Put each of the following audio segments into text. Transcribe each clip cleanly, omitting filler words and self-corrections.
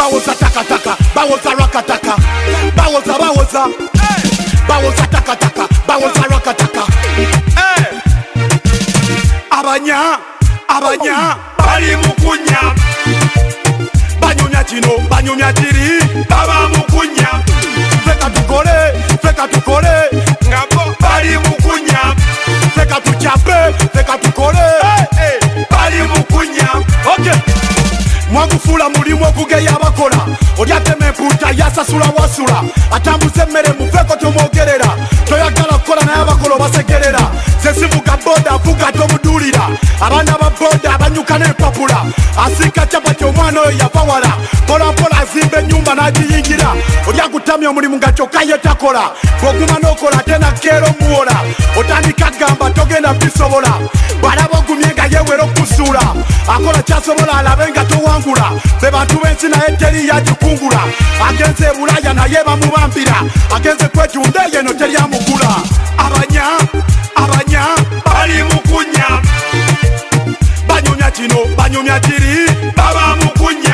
bawoza takataka, bawoza rakataka, bawoza bawoza, bawoza takataka, bawoza rakataka. Abanya, abanya, bali mukunya, banyumya kino, banyumya kiri, baba mukunya. Feka tukole, ngabo bali mukunya. Feka tuchape, feka tukole, bali mukunya. Okay. Mwagufula mulimu okugeya abakola olyatema empuuta yasasula wasula atambuza emmere mufeko tomwogerera toyagala kukola naye abakola obasegerera zesivuga boda avuga tomudulira abaana ba boda abanyuka n'empapula asiika capati omwana oyo yavawala mpolampola azimba ennyumba n'agiyingira olyagutamya omulimu nga kyokka ye takola bw'oguma n'okola ate nakeera omuwola otandika gamba togenda bisobola bw'alaba ogumye nga yeewera okusuula akola kyasobola alabe nga towangula be bantu b'ensi naye teri yagikungula agenze e Bulaya naye bamubambira agenze kwetunda yeno teryamugula abanya abanya bali mukunya banyumya kino banyumya kiri baba mukunya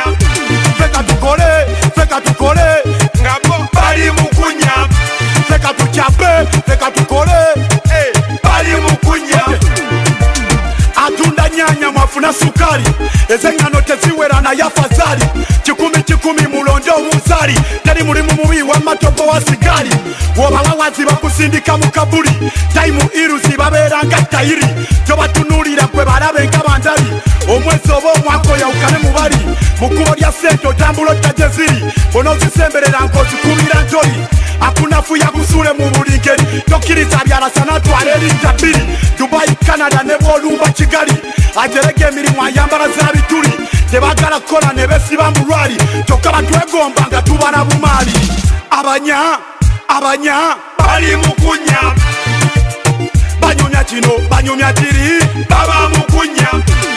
feka tukole ngabo bali mukunya feka tuchape feka tukole bali mukunya atunda nyanya mwafuna sukari ezengano teziwera na yafazali kikumi mulonde omuzali teri mulimu mubi wamatopo wa sigari wobawawazi bakusindika mu kabuli taimu iruzi babeera nga tayiri tobatunulira gwe balabe nga bandali omwezi oba omwaka oyawukane mu bali mu kkubo lya ssente otambula otta ziri bonoozisemberera ng'ozikubira ntoli akunafuya gusule mu buli ngeri tokkiriza byalasana atwala erinta bbiri Dubai, Canada ne bw'olumba Kigali ajerega emirimu ayambala za bituli tebagala kukola ne besiba mu lwali kyokka batwegomba nga tubana bumaali abanya abanya bali mukunya banyumya kino banyumya kiri baba mukunya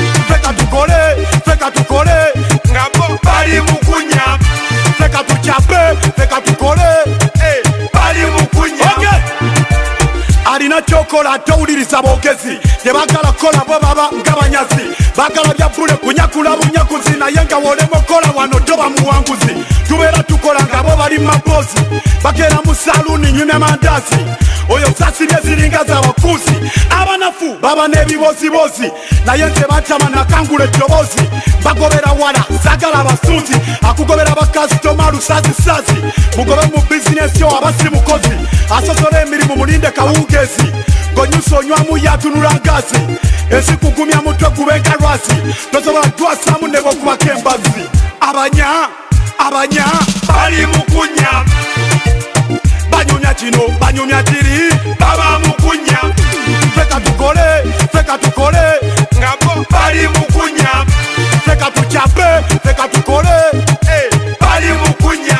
feka tukole ngabo bali mukunya feka tuchape feka tukole bali mukunya. Okay. Alina kyokola towuliriza boogezi tebagala kukola bo baba nga banyazi bagala bya bbule kunyakula bunyakuzi naye nga wolema okola wano toba muwanguzi tubeera tukola nga bo bali maboozi bakeera mu saluuni nyumya mandazi oyo sasibye ziringa z'abakuuzi abanafu baba n'ebiboozibozi naye nze batama nakangula eddoboozi bagobera wala sagala abasuuzi akugobera bakasitoma lusazisazi mugobe mu bizinesi yo aba si mukozi asosola emirimu mulinde kawungezi gonyusa onywamu yatunula ngazi ensi kugumya mutwe gubenga lwasi tosobola twasamu ne bw'okubako embazi abanya abanya bali mukunya banyumya kino banyumya kiri baba mukunya feka tukole ngabo bali mukunya feka tuchape feka tukole bali mukunya.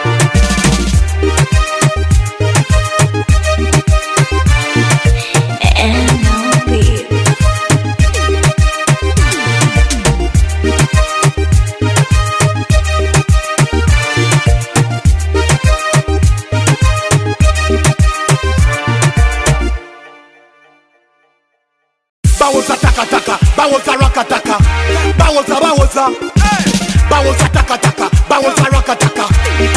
Bawoza takataka, bawoza rakataka, bawoza bawoza, bawoza takataka, bawoza rakataka.